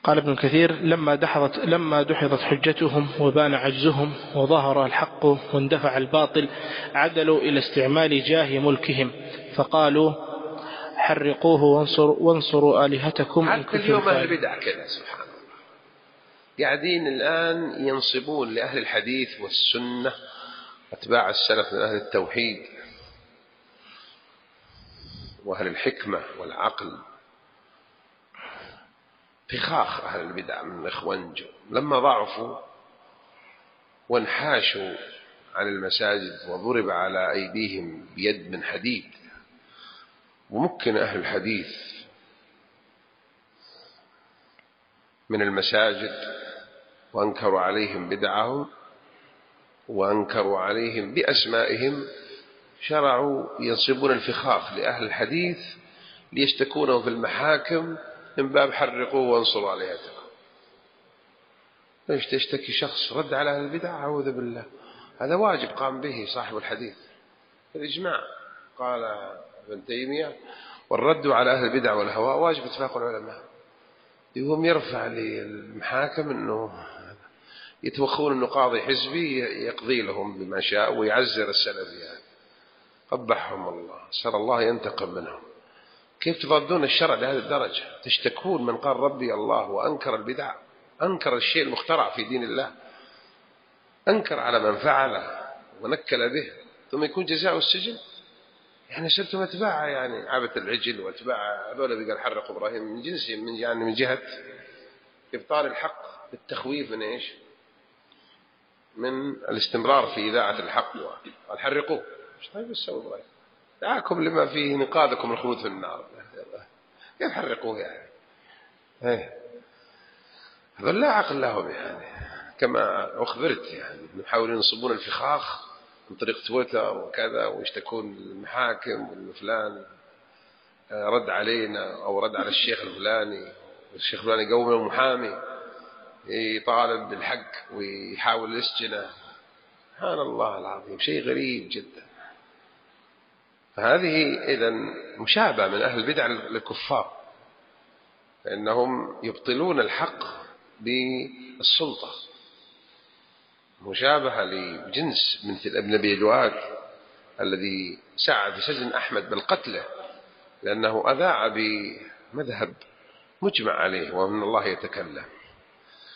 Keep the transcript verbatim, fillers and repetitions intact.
قال ابن كثير: لما دحضت, لما دحضت حجتهم وبان عجزهم وظهر الحق واندفع الباطل عدلوا إلى استعمال جاه ملكهم فقالوا: حرقوه وانصروا, وانصروا آلهتكم إن حتى اليوم أهل البدع كذا سبحان الله، قاعدين الآن ينصبون لأهل الحديث والسنة أتباع السلف من أهل التوحيد وأهل الحكمة والعقل فخاخ أهل البدع من الإخوانج لما ضعفوا وانحاشوا عن المساجد وضرب على أيديهم بيد من حديد، ومكن أهل الحديث من المساجد وأنكروا عليهم بدعهم وأنكروا عليهم بأسمائهم، شرعوا ينصبون الفخاخ لأهل الحديث ليشتكونه في المحاكم من باب حرقوه وانصروا عليهتكم. ليش تشتكي شخص رد على أهل البدع؟ أعوذ بالله، هذا واجب قام به صاحب الحديث الإجماع. قال ابن تيمية: والرد على أهل البدع والهواء واجب اتفاق العلماء. يقوم يرفع للمحاكم أنه يتوخون أنه قاضي حزبي يقضي لهم بما شاء ويعزر السلفيات. قبحهم الله، سر الله ينتقم منهم. كيف تضادون الشرع لهذه الدرجة؟ تشتكون من قال ربي الله وأنكر البدع، أنكر الشيء المخترع في دين الله، أنكر على من فعله ونكل به، ثم يكون جزاء السجن. يعني صرتم أتباع يعني عبث العجل وأتباع هذول بقال حرقوا إبراهيم من جنسهم، من يعني من جهة إبطال الحق بالتخويف من إيش؟ من الاستمرار في إذاعة الحق. قال حرقوه، إيش طيب السوء إبراهيم؟ دعاكم لما فيه نقاذكم الخلود في النار، كيف حرقوه يعني؟ ايه هذول لا عقل لهم يعني، كما أخبرت يعني نحاول ينصبون الفخاخ من طريق تويتر وكذا ويشتكون المحاكم وإن فلان رد علينا أو رد على الشيخ الفلاني، والشيخ الفلاني يقوم المحامي يطالب بالحق ويحاول يسجنه. سبحان الله العظيم، شيء غريب جدا. فهذه إذن مشابهة من أهل البدع للكفار، فإنهم يبطلون الحق بالسلطة، مشابهة لجنس مثل ابن أبي دواد الذي سعى في سجن أحمد بالقتله لأنه أذاع بمذهب مجمع عليه ومن الله يتكلم.